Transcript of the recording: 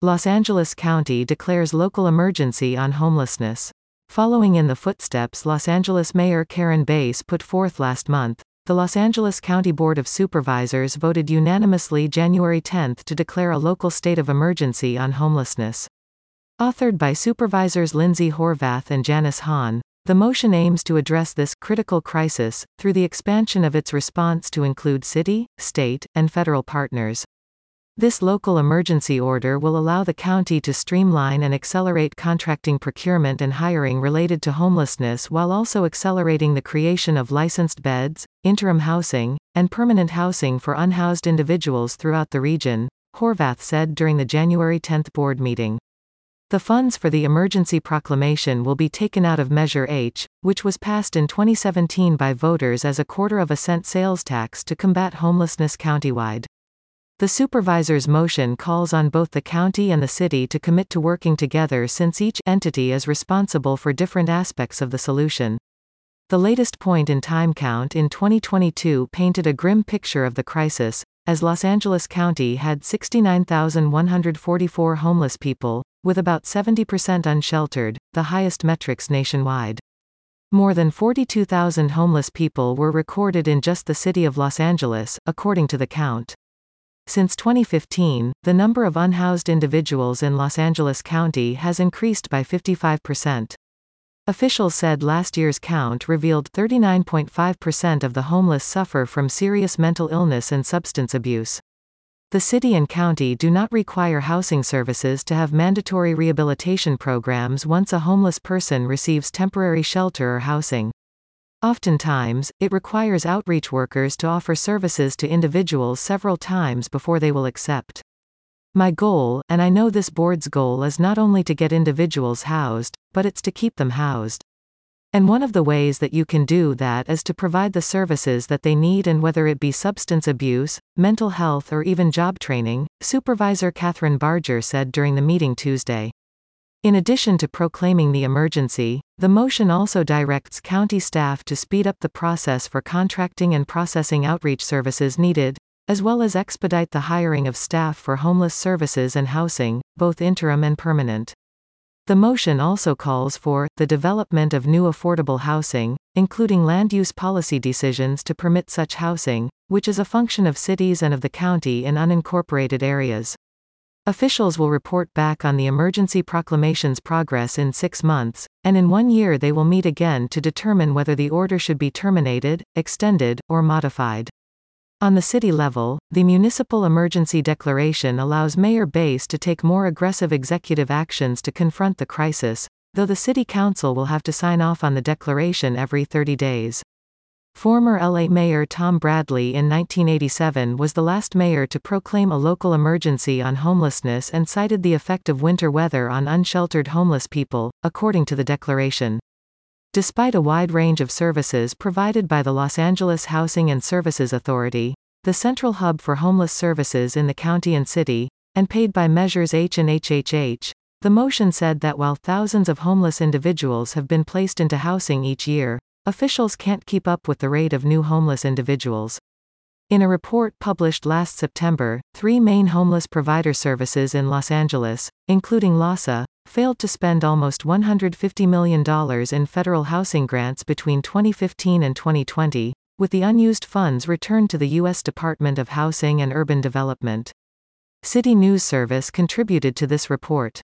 Los Angeles County declares local emergency on homelessness. Following in the footsteps Los Angeles Mayor Karen Bass put forth last month, the Los Angeles County Board of Supervisors voted unanimously January 10 to declare a local state of emergency on homelessness. Authored by Supervisors Lindsay Horvath and Janice Hahn, the motion aims to address this critical crisis through the expansion of its response to include city, state, and federal partners. This local emergency order will allow the county to streamline and accelerate contracting, procurement and hiring related to homelessness while also accelerating the creation of licensed beds, interim housing, and permanent housing for unhoused individuals throughout the region, Horvath said during the January 10 board meeting. The funds for the emergency proclamation will be taken out of Measure H, which was passed in 2017 by voters as a 1/4 cent sales tax to combat homelessness countywide. The supervisor's motion calls on both the county and the city to commit to working together since each entity is responsible for different aspects of the solution. The latest point-in-time count in 2022 painted a grim picture of the crisis, as Los Angeles County had 69,144 homeless people, with about 70% unsheltered, the highest metrics nationwide. More than 42,000 homeless people were recorded in just the city of Los Angeles, according to the count. Since 2015, the number of unhoused individuals in Los Angeles County has increased by 55%. Officials said last year's count revealed 39.5% of the homeless suffer from serious mental illness and substance abuse. The city and county do not require housing services to have mandatory rehabilitation programs once a homeless person receives temporary shelter or housing. Oftentimes, it requires outreach workers to offer services to individuals several times before they will accept. My goal, and I know this board's goal, is not only to get individuals housed, but it's to keep them housed. And one of the ways that you can do that is to provide the services that they need, and whether it be substance abuse, mental health or even job training, Supervisor Catherine Barger said during the meeting Tuesday. In addition to proclaiming the emergency, the motion also directs county staff to speed up the process for contracting and processing outreach services needed, as well as expedite the hiring of staff for homeless services and housing, both interim and permanent. The motion also calls for the development of new affordable housing, including land use policy decisions to permit such housing, which is a function of cities and of the county in unincorporated areas. Officials will report back on the emergency proclamation's progress in 6 months, and in 1 year they will meet again to determine whether the order should be terminated, extended, or modified. On the city level, the municipal emergency declaration allows Mayor Bass to take more aggressive executive actions to confront the crisis, though the city council will have to sign off on the declaration every 30 days. Former LA Mayor Tom Bradley in 1987 was the last mayor to proclaim a local emergency on homelessness and cited the effect of winter weather on unsheltered homeless people, according to the declaration. Despite a wide range of services provided by the Los Angeles Housing and Services Authority, the central hub for homeless services in the county and city, and paid by Measures H and HHH, the motion said that while thousands of homeless individuals have been placed into housing each year, officials can't keep up with the rate of new homeless individuals. In a report published last September, 3 main homeless provider services in Los Angeles, including LAHSA, failed to spend almost $150 million in federal housing grants between 2015 and 2020, with the unused funds returned to the U.S. Department of Housing and Urban Development. City News Service contributed to this report.